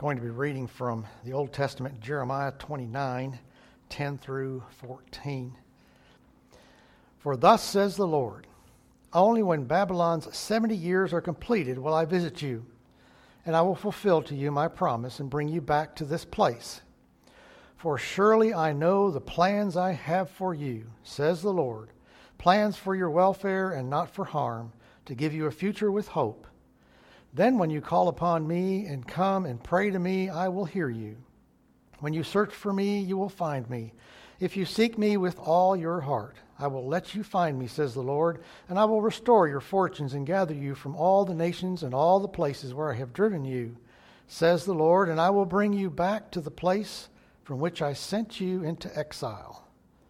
Going to be reading from the Old Testament, Jeremiah 29, 10 through 14. For thus says the Lord, only when Babylon's 70 years are completed will I visit you, and I will fulfill to you my promise and bring you back to this place. For surely I know the plans I have for you, says the Lord, plans for your welfare and not for harm, to give you a future with hope. Then when you call upon me and come and pray to me, I will hear you. When you search for me, you will find me. If you seek me with all your heart, I will let you find me, says the Lord, and I will restore your fortunes and gather you from all the nations and all the places where I have driven you, says the Lord, and I will bring you back to the place from which I sent you into exile.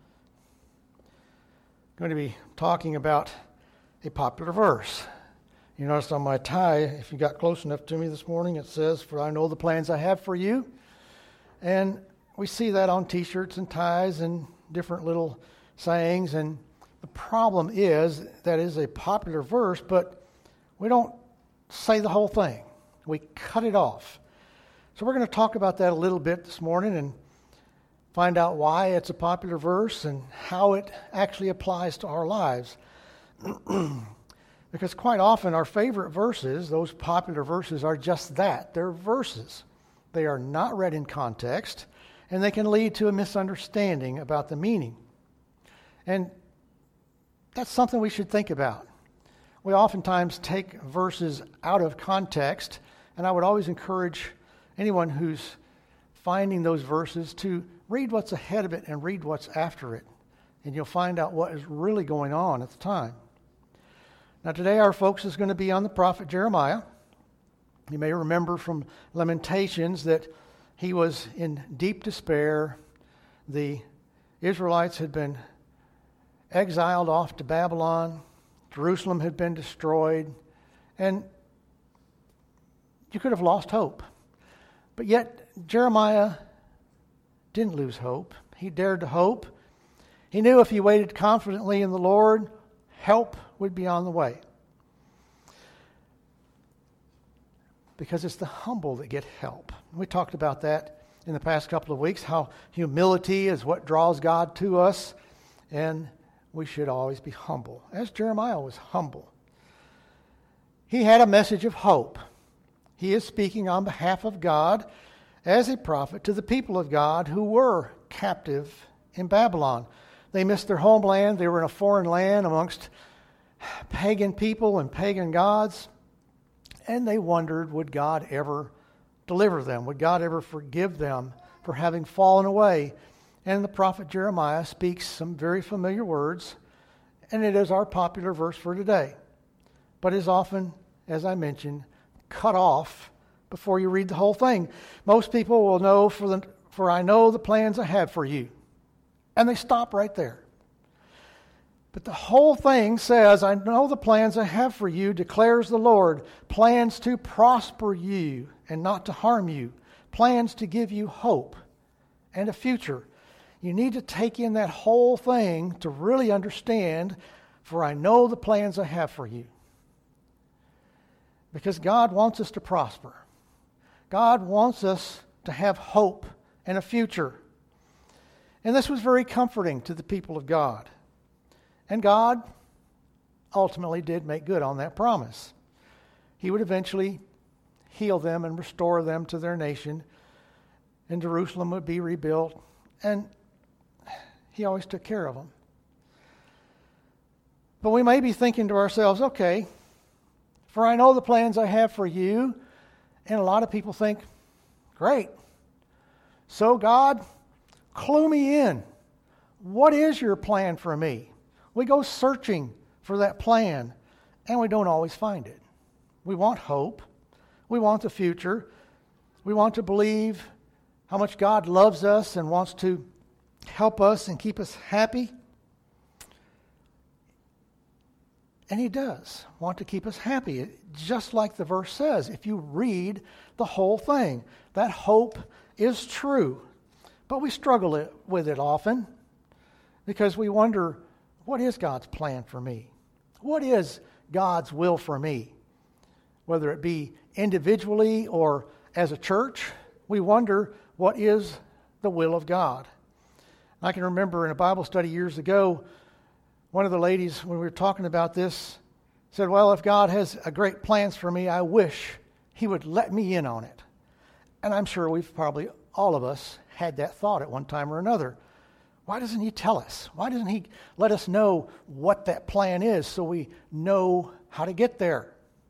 I'm going to be talking about a popular verse. You noticed on my tie, if you got close enough to me this morning, it says, for I know the plans I have for you. And we see that on t-shirts and ties and different little sayings. And the problem is that is a popular verse, but we don't say the whole thing. We cut it off. So we're going to talk about that a little bit this morning and find out why it's a popular verse and how it actually applies to our lives. Because quite often our favorite verses, those popular verses, are just that. They're verses. They are not read in context, and they can lead to a misunderstanding about the meaning. And that's something we should think about. We oftentimes take verses out of context, and I would always encourage anyone who's finding those verses to read what's ahead of it and read what's after it, and you'll find out what is really going on at the time. Now today our focus is going to be on the prophet Jeremiah. You may remember from Lamentations that he was in deep despair. The Israelites had been exiled off to Babylon. Jerusalem had been destroyed. And you could have lost hope. But yet Jeremiah didn't lose hope. He dared to hope. He knew if he waited confidently in the Lord, help would be on the way. Because it's the humble that get help. We talked about that in the past couple of weeks, how humility is what draws God to us, and we should always be humble, as Jeremiah was humble. He had a message of hope. He is speaking on behalf of God as a prophet to the people of God who were captive in Babylon. They missed their homeland. They were in a foreign land amongst pagan people and pagan gods, and they wondered, would God ever deliver them? Would God ever forgive them for having fallen away? And the prophet Jeremiah speaks some very familiar words, and it is our popular verse for today, but is often, as I mentioned, cut off before you read the whole thing. Most people will know, for I know the plans I have for you, and they stop right there. But the whole thing says, I know the plans I have for you, declares the Lord, plans to prosper you and not to harm you, plans to give you hope and a future. You need to take in that whole thing to really understand, for I know the plans I have for you. Because God wants us to prosper. God wants us to have hope and a future. And this was very comforting to the people of God. And God ultimately did make good on that promise. He would eventually heal them and restore them to their nation, and Jerusalem would be rebuilt, and he always took care of them. But we may be thinking to ourselves, okay, for I know the plans I have for you, and a lot of people think, great. So God, clue me in. What is your plan for me? We go searching for that plan, and we don't always find it. We want hope. We want the future. We want to believe how much God loves us and wants to help us and keep us happy. And he does want to keep us happy, just like the verse says. If you read the whole thing, that hope is true. But we struggle with it often because we wonder, what is God's plan for me? What is God's will for me? Whether it be individually or as a church, we wonder what is the will of God. I can remember in a Bible study years ago, one of the ladies, when we were talking about this, said, well, if God has a great plans for me, I wish He would let me in on it. And I'm sure we've probably, all of us, had that thought at one time or another. Why doesn't He tell us? Why doesn't He let us know what that plan is so we know how to get there?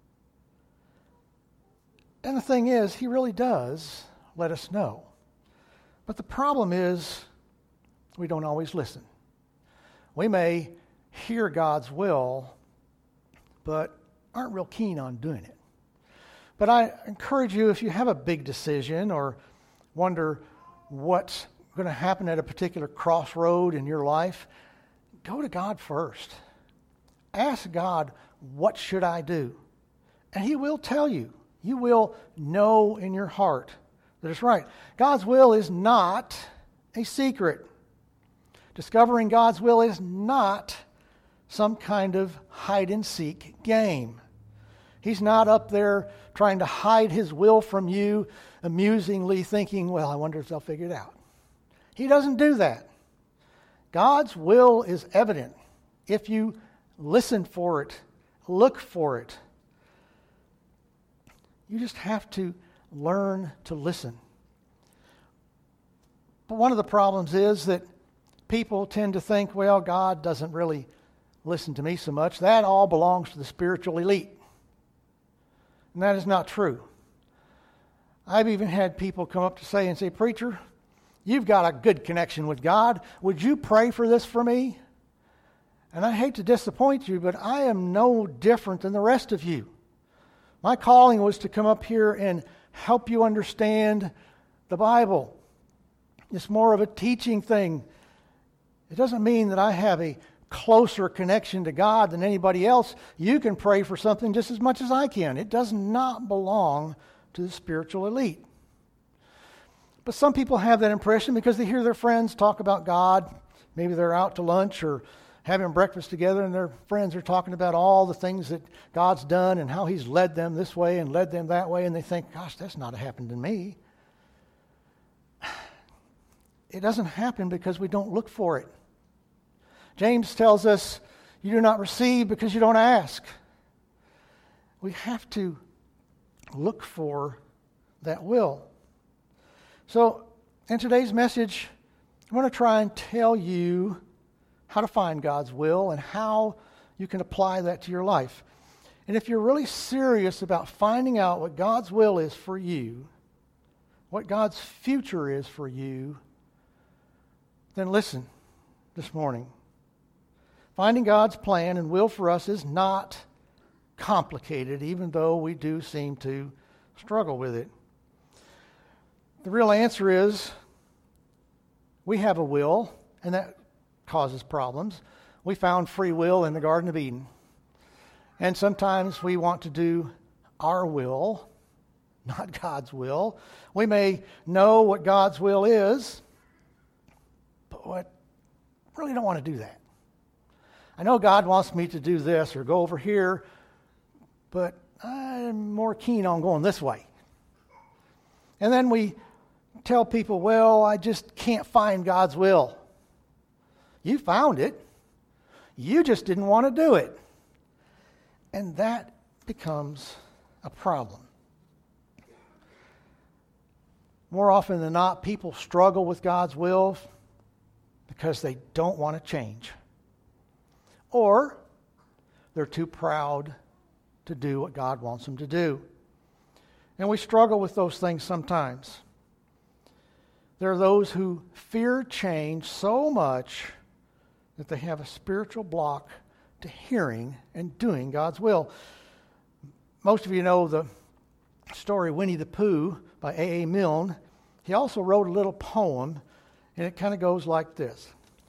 And the thing is, He really does let us know. But the problem is, we don't always listen. We may hear God's will, but aren't real keen on doing it. But I encourage you, if you have a big decision or wonder what's going to happen at a particular crossroad in your life, go to God first. Ask God, what should I do? And He will tell you. You will know in your heart that it's right. God's will is not a secret. Discovering God's will is not some kind of hide-and-seek game. He's not up there trying to hide His will from you, amusingly thinking, well, I wonder if they'll figure it out. He doesn't do that. God's will is evident if you listen for it, look for it. You just have to learn to listen. But one of the problems is that people tend to think, well, God doesn't really listen to me so much. That all belongs to the spiritual elite. And that is not true. I've even had people come up to say, preacher, you've got a good connection with God. Would you pray for this for me? And I hate to disappoint you, but I am no different than the rest of you. My calling was to come up here and help you understand the Bible. It's more of a teaching thing. It doesn't mean that I have a closer connection to God than anybody else. You can pray for something just as much as I can. It does not belong to the spiritual elite. But some people have that impression because they hear their friends talk about God. Maybe they're out to lunch or having breakfast together and their friends are talking about all the things that God's done and how He's led them this way and led them that way, and they think, gosh, that's not happened to me. It doesn't happen because we don't look for it. James tells us, you do not receive because you don't ask. We have to look for that will. So, in today's message, I want to try and tell you how to find God's will and how you can apply that to your life. And if you're really serious about finding out what God's will is for you, what God's future is for you, then listen this morning. Finding God's plan and will for us is not complicated, even though we do seem to struggle with it. The real answer is we have a will, and that causes problems. We found free will in the Garden of Eden. And sometimes we want to do our will, not God's will. We may know what God's will is, but we really don't want to do that. I know God wants me to do this or go over here, but I'm more keen on going this way. And then we tell people, well, I just can't find God's will. You found it. You just didn't want to do it. And that becomes a problem. More often than not, people struggle with God's will because they don't want to change. Or they're too proud to do what God wants them to do. And we struggle with those things sometimes. There are those who fear change so much that they have a spiritual block to hearing and doing God's will. Most of you know the story Winnie the Pooh by A.A. Milne. He also wrote a little poem, and it kind of goes like this.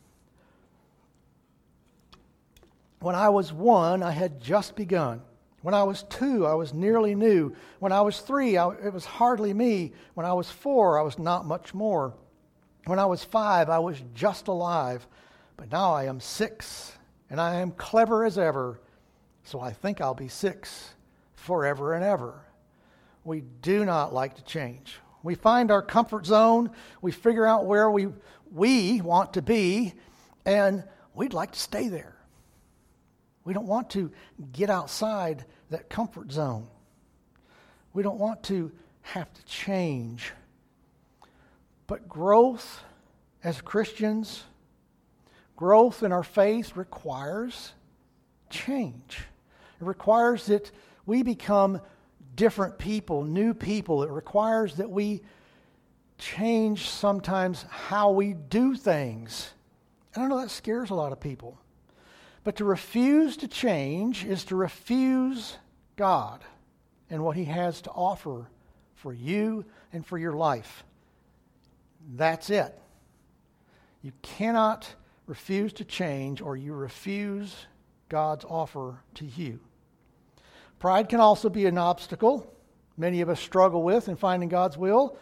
When I was 1, I had just begun. When I was 2, I was nearly new. When I was 3, it was hardly me. When I was 4, I was not much more. When I was 5, I was just alive. But now I am 6, and I am clever as ever. So I think I'll be 6 forever and ever. We do not like to change. We find our comfort zone. We figure out where we want to be, and we'd like to stay there. We don't want to get outside that comfort zone. We don't want to have to change. But growth as Christians, growth in our faith requires change. It requires that we become different people, new people. It requires that we change sometimes how we do things. And I know that scares a lot of people. But to refuse to change is to refuse God and what He has to offer for you and for your life. That's it. You cannot refuse to change, or you refuse God's offer to you. Pride can also be an obstacle many of us struggle with in finding God's will.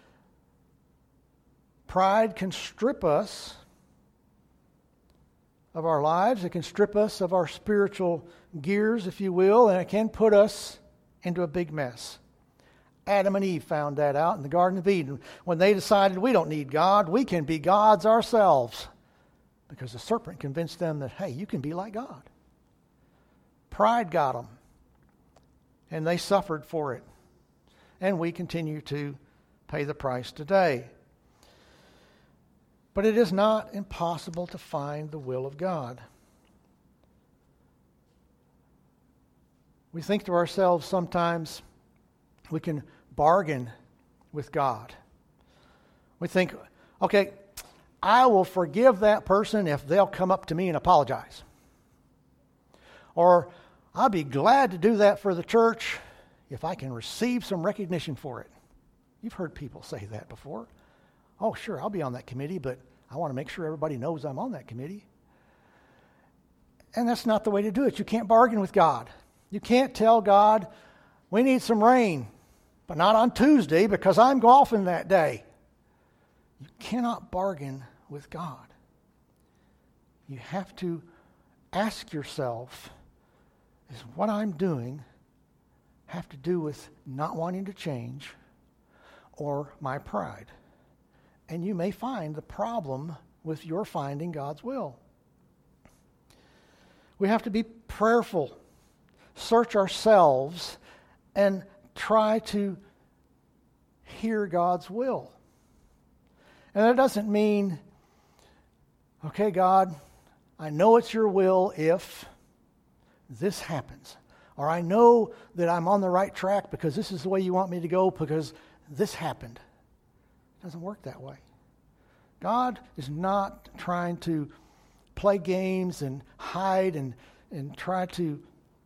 Pride can strip us of our lives. It can strip us of our spiritual gears, if you will, and it can put us into a big mess. Adam and Eve found that out in the Garden of Eden when they decided we don't need God, we can be gods ourselves. Because the serpent convinced them that, hey, you can be like God. Pride got them. And they suffered for it. And we continue to pay the price today. But it is not impossible to find the will of God. We think to ourselves sometimes we can bargain with God. We think, okay, I will forgive that person if they'll come up to me and apologize. Or I'll be glad to do that for the church if I can receive some recognition for it. You've heard people say that before. Oh, sure, I'll be on that committee, but I want to make sure everybody knows I'm on that committee. And that's not the way to do it. You can't bargain with God. You can't tell God, we need some rain, but not on Tuesday because I'm golfing that day. You cannot bargain with God. You have to ask yourself, is what I'm doing have to do with not wanting to change or my pride? And you may find the problem with your finding God's will. We have to be prayerful, search ourselves, and try to hear God's will. And that doesn't mean, okay, God, I know it's your will if this happens. Or I know that I'm on the right track because this is the way you want me to go because this happened. It doesn't work that way. God is not trying to play games and hide and try to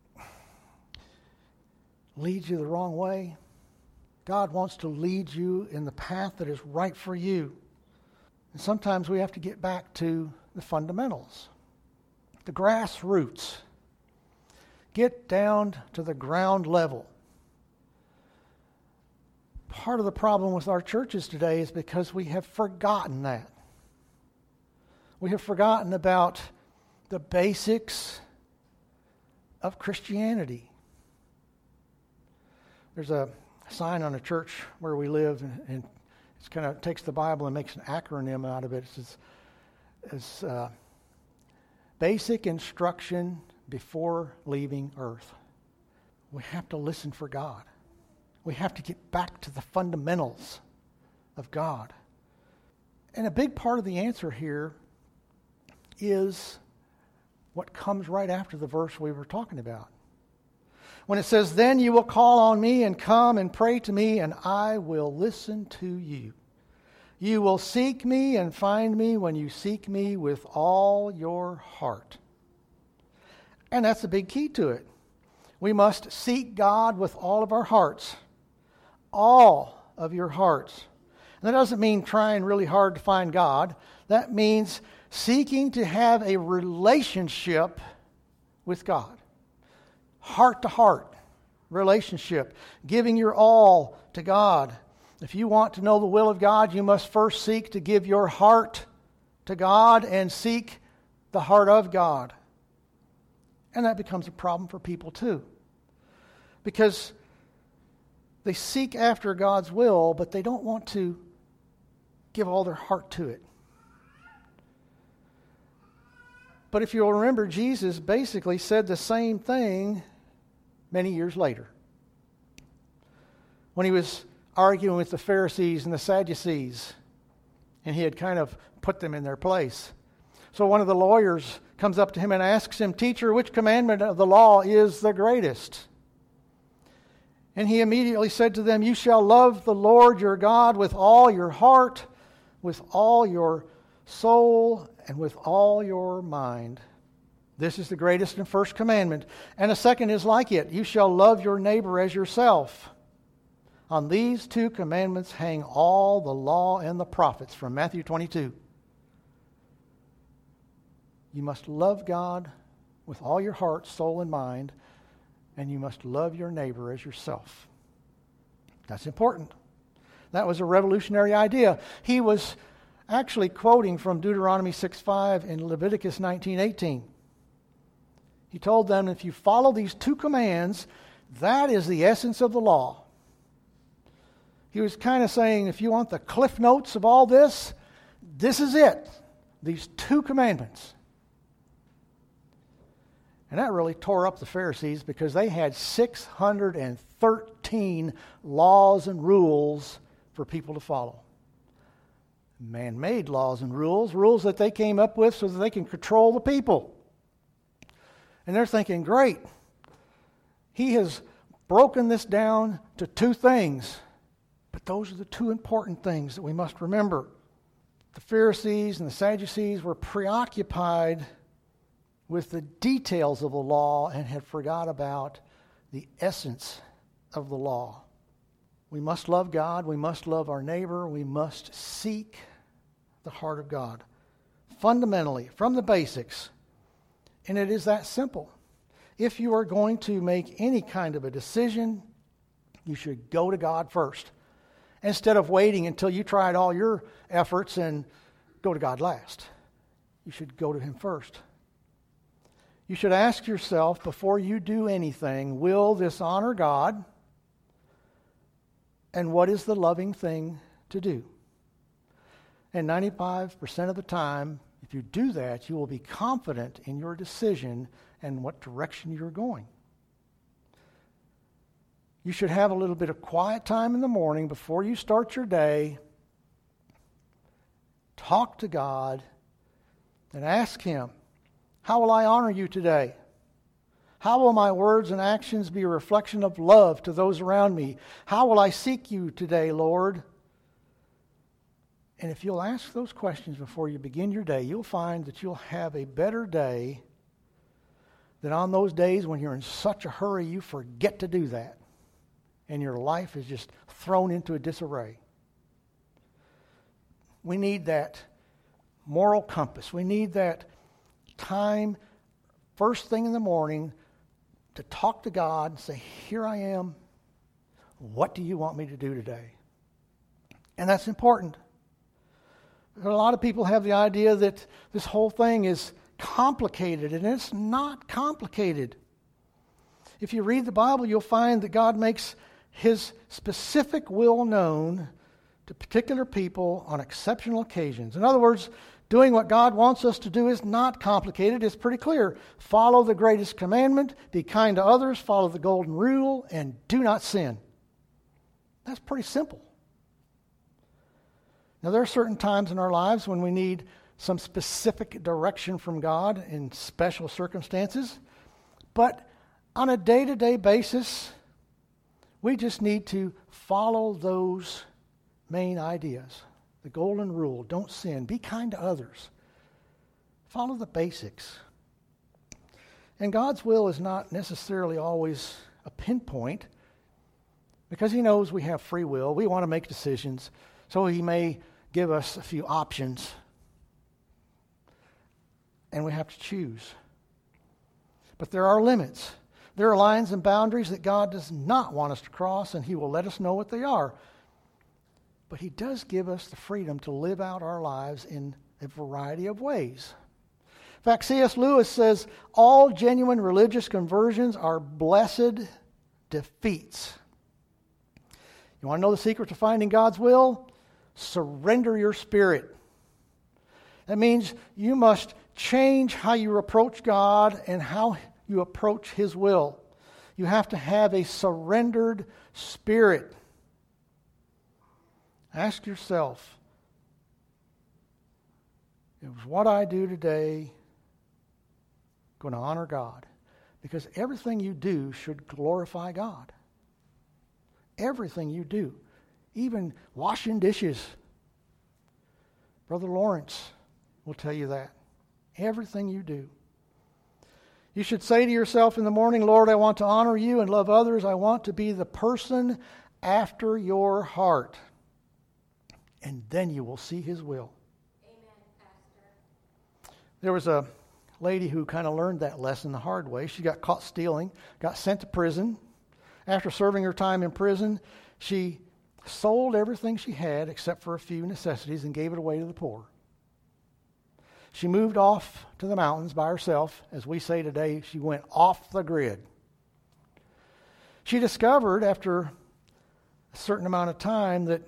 lead you the wrong way. God wants to lead you in the path that is right for you. And sometimes we have to get back to the fundamentals, the grassroots. Get down to the ground level. Part of the problem with our churches today is because we have forgotten that. We have forgotten about the basics of Christianity. There's a sign on a church where we live, and it kind of takes the Bible and makes an acronym out of it. It's basic instruction before leaving earth. We have to listen for God. We have to get back to the fundamentals of God. And a big part of the answer here is what comes right after the verse we were talking about. When it says, then you will call on me and come and pray to me, and I will listen to you. You will seek me and find me when you seek me with all your heart. And that's a big key to it. We must seek God with all of our hearts. All of your hearts. And that doesn't mean trying really hard to find God. That means seeking to have a relationship with God. Heart to heart relationship. Giving your all to God. If you want to know the will of God, you must first seek to give your heart to God and seek the heart of God. And that becomes a problem for people too. Because They seek after God's will, but they don't want to give all their heart to it. But if you'll remember, Jesus basically said the same thing many years later, when he was arguing with the Pharisees and the Sadducees, and he had kind of put them in their place. So one of the lawyers comes up to him and asks him, "Teacher, which commandment of the law is the greatest?" And he immediately said to them, "You shall love the Lord your God with all your heart, with all your soul, and with all your mind. This is the greatest and first commandment. And a second is like it. You shall love your neighbor as yourself. On these two commandments hang all the law and the prophets," from Matthew 22. You must love God with all your heart, soul, and mind, and you must love your neighbor as yourself. That's important. That was a revolutionary idea. He was actually quoting from Deuteronomy 6:5 and Leviticus 19:18. He told them, if you follow these two commands, that is the essence of the law. He was kind of saying, if you want the cliff notes of all this, this is it. These two commandments. And that really tore up the Pharisees because they had 613 laws and rules for people to follow. Man-made laws and rules that they came up with so that they can control the people. And they're thinking, great, he has broken this down to two things. But those are the two important things that we must remember. The Pharisees and the Sadducees were preoccupied with the details of the law and had forgot about the essence of the law. We must love God. We must love our neighbor. We must seek the heart of God. Fundamentally, from the basics. And it is that simple. If you are going to make any kind of a decision, you should go to God first. Instead of waiting until you tried all your efforts and go to God last. You should go to Him first. You should ask yourself before you do anything, will this honor God? And what is the loving thing to do? And 95% of the time, if you do that, you will be confident in your decision and what direction you're going. You should have a little bit of quiet time in the morning before you start your day. Talk to God and ask Him, how will I honor you today? How will my words and actions be a reflection of love to those around me? How will I seek you today, Lord? And if you'll ask those questions before you begin your day, you'll find that you'll have a better day than on those days when you're in such a hurry you forget to do that. And your life is just thrown into a disarray. We need that moral compass. We need that time, first thing in the morning, to talk to God and say, here I am. What do you want me to do today? And that's important. A lot of people have the idea that this whole thing is complicated, and it's not complicated. If you read the Bible, you'll find that God makes His specific will known to particular people on exceptional occasions. In other words, doing what God wants us to do is not complicated. It's pretty clear. Follow the greatest commandment, be kind to others, follow the golden rule, and do not sin. That's pretty simple. Now, there are certain times in our lives when we need some specific direction from God in special circumstances. But on a day-to-day basis, we just need to follow those main ideas. The golden rule, don't sin, be kind to others. Follow the basics. And God's will is not necessarily always a pinpoint because He knows we have free will. We want to make decisions, so He may give us a few options. And we have to choose. But there are limits. There are lines and boundaries that God does not want us to cross, and He will let us know what they are. But He does give us the freedom to live out our lives in a variety of ways. In fact, C.S. Lewis says, all genuine religious conversions are blessed defeats. You want to know the secret to finding God's will? Surrender your spirit. That means you must change how you approach God and how you approach His will. You have to have a surrendered spirit. Ask yourself, is what I do today going to honor God? Because everything you do should glorify God. Everything you do. Even washing dishes. Brother Lawrence will tell you that. Everything you do. You should say to yourself in the morning, Lord, I want to honor you and love others. I want to be the person after your heart. And then you will see His will. Amen, Pastor. There was a lady who kind of learned that lesson the hard way. She got caught stealing, got sent to prison. After serving her time in prison, she sold everything she had except for a few necessities and gave it away to the poor. She moved off to the mountains by herself. As we say today, she went off the grid. She discovered after a certain amount of time that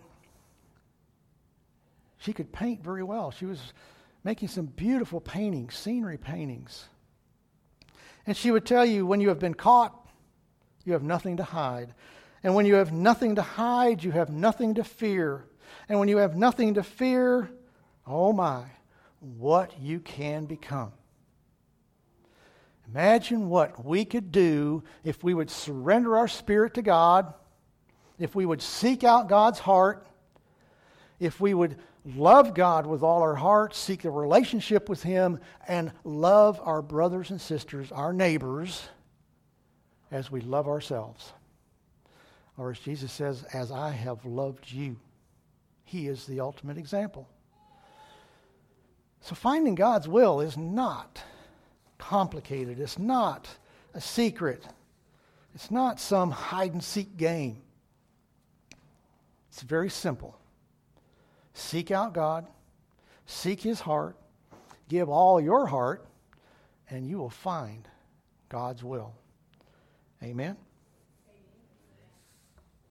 she could paint very well. She was making some beautiful paintings, scenery paintings. And she would tell you, when you have been caught, you have nothing to hide. And when you have nothing to hide, you have nothing to fear. And when you have nothing to fear, oh my, what you can become. Imagine what we could do if we would surrender our spirit to God, if we would seek out God's heart, if we would love God with all our heart, seek a relationship with Him, and love our brothers and sisters, our neighbors, as we love ourselves. Or as Jesus says, as I have loved you. He is the ultimate example. So finding God's will is not complicated. It's not a secret. It's not some hide-and-seek game. It's very simple. Seek out God. Seek His heart. Give all your heart, and you will find God's will. Amen.